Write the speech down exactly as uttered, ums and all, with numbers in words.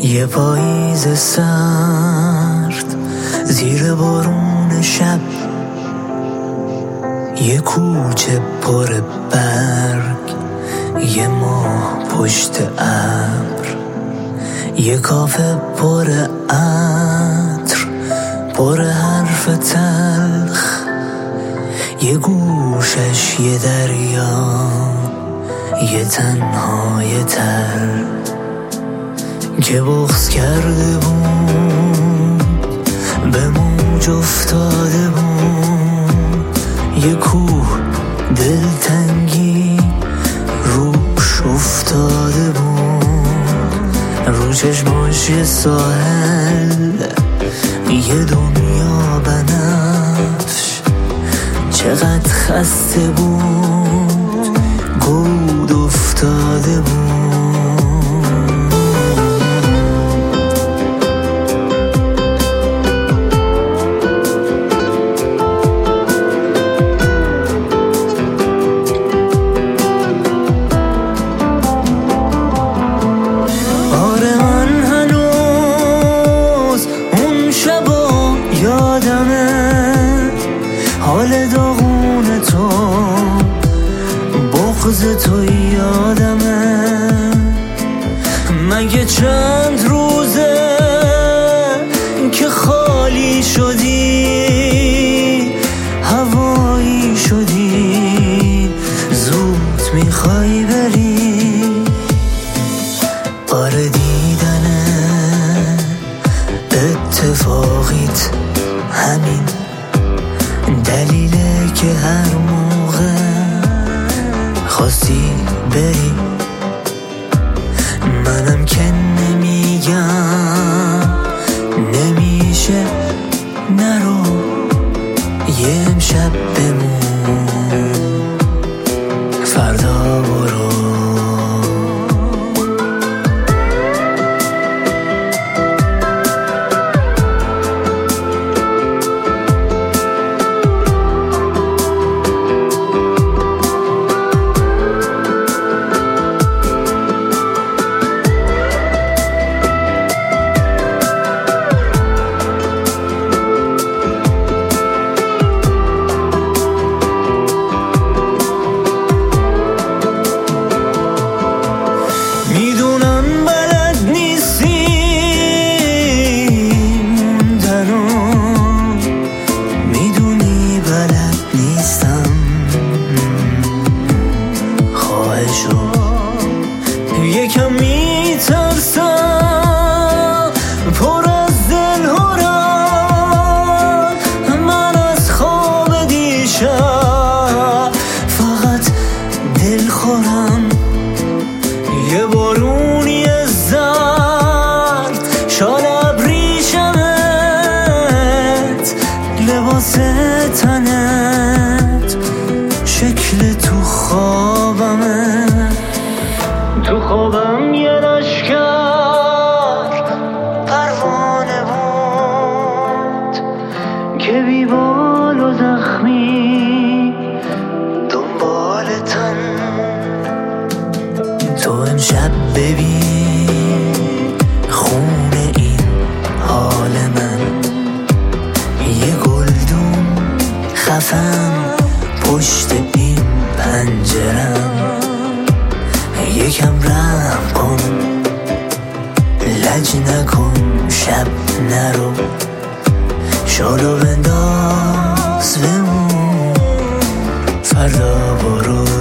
یه پاییز سرد زیر بارون شب، یه کوچه پر برگ، یه ماه پشت ابر، یه کافه پر عطر، پر حرف تلخ، یه گوشش یه دریا، یه تنهای تر که بغض کرده بود، به موج افتاده بود، یه کوه دلتنگی روش افتاده بود، رو چشماش یه ساحل، یه دنیا بنفش، چقدر خسته بود، گود افتاده بود. حال داغون تو، بغض تو یادمه، مگه چند روزه که خالی شدی، هوایی شدی، زود میخوای بری. آره دیدنه اتفاقیت همین دلیله که هر موقع خواستی بری، منم که نمیگم نمیشه نرو، یه امشب بمون فردا برو. میدونم بلد نیستی موندنو، میدونی بلد نیستم خواهشو، یکم میترسم پر از دل هرم، من از خواب دیشب فقط دل خورم، یه بارونی زرد شال ابریشمت، لباس تنت، شکل تو خوابمه، تو خوابم یه لشکر پروانه بود که بی بال و زخمی دنبال تن. تو امشب ببین خونه این حال من، یه گلدون خفم پشت این پنجرم، یکم رحم کن لج نکن، شب نرو، شالو بنداز بمون فردا برو.